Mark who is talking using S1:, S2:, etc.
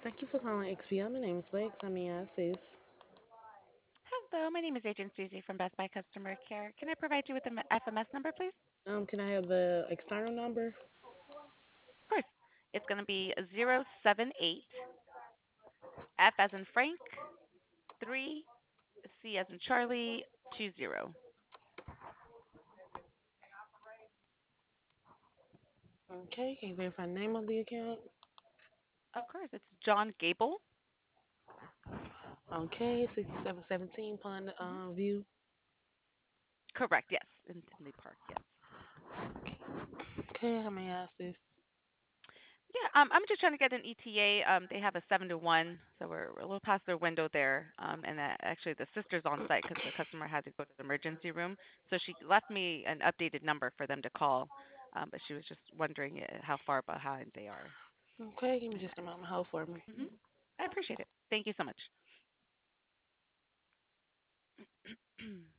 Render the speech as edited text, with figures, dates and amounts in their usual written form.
S1: Thank you for calling XPL. My name is Lex. I mean, assist.
S2: Hello, my name is Agent Susie from Best Buy Customer Care. Can I provide you with the FMS number, please?
S1: Can I have the external number?
S2: Of course. It's going to be 078 F as in Frank, 3 C as in Charlie, 20.
S1: Okay, can you verify the name of the account?
S2: Of course, it's John Gable.
S1: Okay, 6717 Pond
S2: hmm
S1: View.
S2: Correct, yes, in Tinley Park, yes.
S1: Okay, how may I assist?
S2: Yeah, I'm just trying to get an ETA. They have a 7 to 1, so we're a little past their window there. And actually, the sister's on site because the customer had to go to the emergency room. So she left me an updated number for them to call, but she was just wondering how far behind they are.
S1: Okay, give me just a moment. Hold for me.
S2: hmm I appreciate it. Thank you so much.